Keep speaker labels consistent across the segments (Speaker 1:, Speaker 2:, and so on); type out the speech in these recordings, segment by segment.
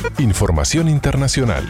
Speaker 1: Información internacional.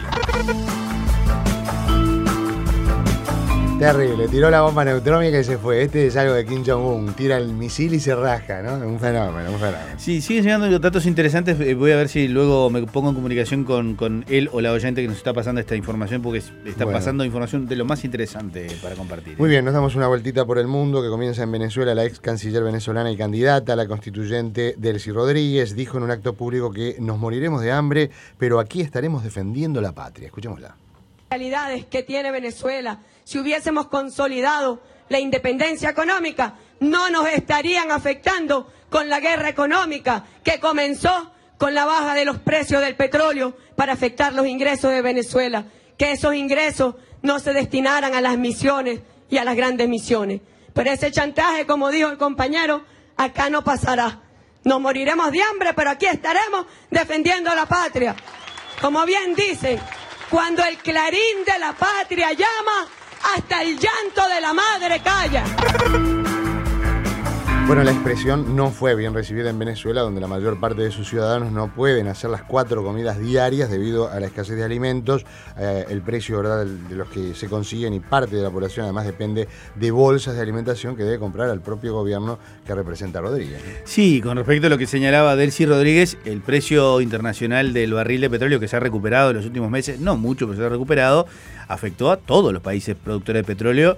Speaker 2: Terrible, tiró la bomba neutrónica y se fue. Este es algo de Kim Jong-un, tira el misil y se rasca, ¿no? Un fenómeno.
Speaker 3: Sí, siguen llegando datos interesantes. Voy a ver si luego me pongo en comunicación con él o la oyente que nos está pasando esta información, porque está pasando información de lo más interesante para compartir.
Speaker 2: Muy bien, nos damos una vueltita por el mundo que comienza en Venezuela. La ex canciller venezolana y candidata a la constituyente Delcy Rodríguez dijo en un acto público que nos moriremos de hambre, pero aquí estaremos defendiendo la patria. Escuchémosla.
Speaker 4: Realidades que tiene Venezuela, si hubiésemos consolidado la independencia económica, no nos estarían afectando con la guerra económica que comenzó con la baja de los precios del petróleo para afectar los ingresos de Venezuela, que esos ingresos no se destinaran a las misiones y a las grandes misiones. Pero ese chantaje, como dijo el compañero, acá no pasará. Nos moriremos de hambre, pero aquí estaremos defendiendo la patria. Como bien dicen, cuando el clarín de la patria llama, hasta el llanto de la madre calla.
Speaker 2: Bueno, la expresión no fue bien recibida en Venezuela, donde la mayor parte de sus ciudadanos no pueden hacer las 4 comidas diarias debido a la escasez de alimentos, el precio, ¿verdad?, de los que se consiguen, y parte de la población además depende de bolsas de alimentación que debe comprar al propio gobierno que representa a Rodríguez.
Speaker 3: Sí, con respecto a lo que señalaba Delcy Rodríguez, el precio internacional del barril de petróleo que se ha recuperado en los últimos meses, no mucho, pero se ha recuperado, afectó a todos los países productores de petróleo.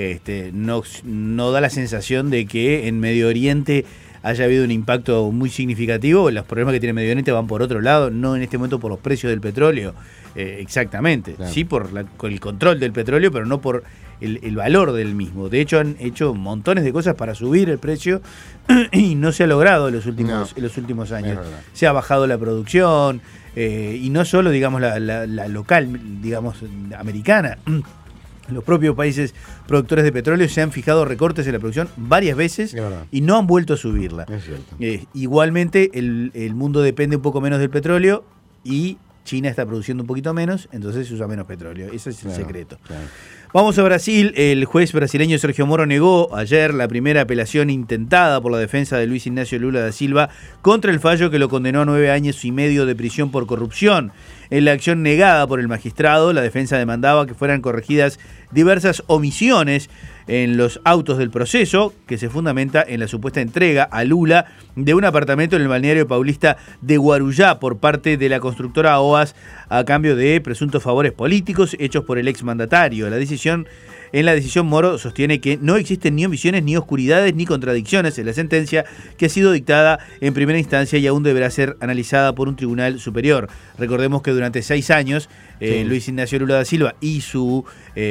Speaker 3: No da la sensación de que en Medio Oriente haya habido un impacto muy significativo. Los problemas que tiene Medio Oriente van por otro lado, no en este momento por los precios del petróleo, exactamente, claro. Sí con el control del petróleo, pero no por el valor del mismo. De hecho, han hecho montones de cosas para subir el precio y no se ha logrado en los últimos años. Se ha bajado la producción, y no solo, digamos, la local, digamos, americana. Los propios países productores de petróleo se han fijado recortes en la producción varias veces y no han vuelto a subirla. Igualmente, el mundo depende un poco menos del petróleo y China está produciendo un poquito menos, entonces se usa menos petróleo. Ese es el secreto. Claro. Vamos a Brasil. El juez brasileño Sergio Moro negó ayer la primera apelación intentada por la defensa de Luis Ignacio Lula da Silva contra el fallo que lo condenó a 9 años y medio de prisión por corrupción. En la acción negada por el magistrado, la defensa demandaba que fueran corregidas diversas omisiones en los autos del proceso, que se fundamenta en la supuesta entrega a Lula de un apartamento en el balneario paulista de Guarujá por parte de la constructora OAS a cambio de presuntos favores políticos hechos por el exmandatario. En la decisión, Moro sostiene que no existen ni omisiones, ni oscuridades, ni contradicciones en la sentencia que ha sido dictada en primera instancia y aún deberá ser analizada por un tribunal superior. Recordemos que durante 6 años, Luis Ignacio Lula da Silva y su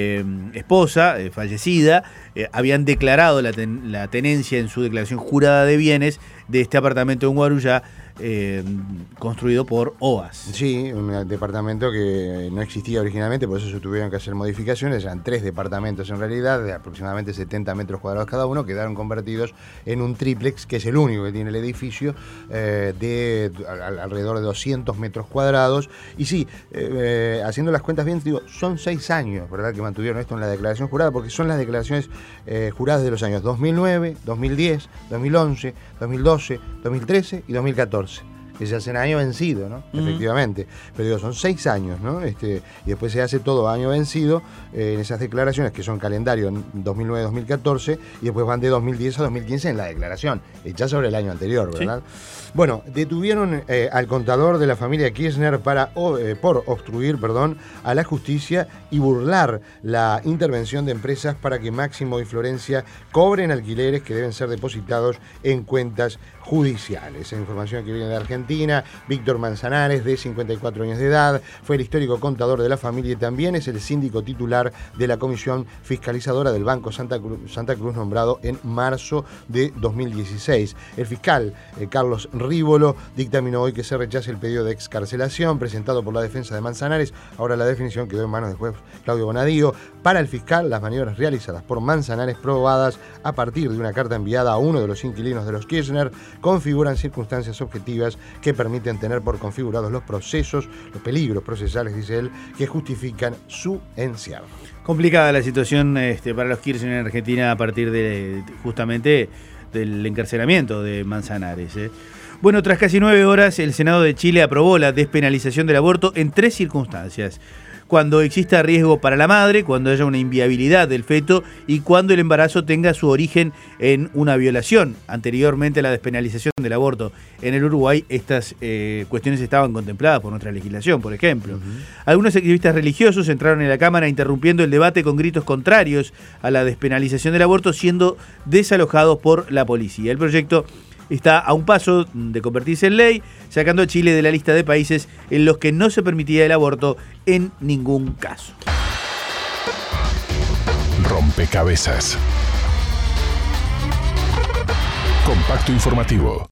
Speaker 3: esposa, fallecida, habían declarado la tenencia en su declaración jurada de bienes de este apartamento en Guarujá, construido por OAS.
Speaker 2: Sí, un departamento que no existía originalmente, por eso se tuvieron que hacer modificaciones. Eran 3 departamentos en realidad, de aproximadamente 70 metros cuadrados cada uno, quedaron convertidos en un triplex, que es el único que tiene el edificio, de alrededor de 200 metros cuadrados. Y sí, haciendo las cuentas bien, digo, son 6 años, ¿verdad?, que mantuvieron esto en la declaración jurada, porque son las declaraciones juradas de los años 2009, 2010, 2011, 2012, 2013 y 2014. Que se hace en año vencido, ¿no? Efectivamente. Pero digo, son 6 años, ¿no? Y después se hace todo año vencido en esas declaraciones, que son calendario 2009-2014, y después van de 2010 a 2015 en la declaración, hecha sobre el año anterior, ¿verdad? Sí. Bueno, detuvieron al contador de la familia Kirchner por obstruir, a la justicia y burlar la intervención de empresas para que Máximo y Florencia cobren alquileres que deben ser depositados en cuentas judiciales. Esa información que viene de Argentina. Víctor Manzanares, de 54 años de edad, fue el histórico contador de la familia y también es el síndico titular de la Comisión Fiscalizadora del Banco Santa Cruz, nombrado en marzo de 2016. El fiscal Carlos Rívolo dictaminó hoy que se rechace el pedido de excarcelación presentado por la defensa de Manzanares. Ahora la definición quedó en manos del juez Claudio Bonadío. Para el fiscal, las maniobras realizadas por Manzanares, probadas a partir de una carta enviada a uno de los inquilinos de los Kirchner, configuran circunstancias objetivas que permiten tener por configurados los procesos, los peligros procesales, dice él, que justifican su encierro.
Speaker 3: Complicada la situación para los Kirchner en Argentina a partir justamente del encarcelamiento de Manzanares. Bueno, tras casi 9 horas, el Senado de Chile aprobó la despenalización del aborto en 3 circunstancias. Cuando exista riesgo para la madre, cuando haya una inviabilidad del feto y cuando el embarazo tenga su origen en una violación. Anteriormente a la despenalización del aborto en el Uruguay, estas cuestiones estaban contempladas por nuestra legislación, por ejemplo. Algunos activistas religiosos entraron en la Cámara interrumpiendo el debate con gritos contrarios a la despenalización del aborto, siendo desalojados por la policía. El proyecto está a un paso de convertirse en ley, sacando a Chile de la lista de países en los que no se permitía el aborto en ningún caso.
Speaker 1: Rompecabezas. Compacto informativo.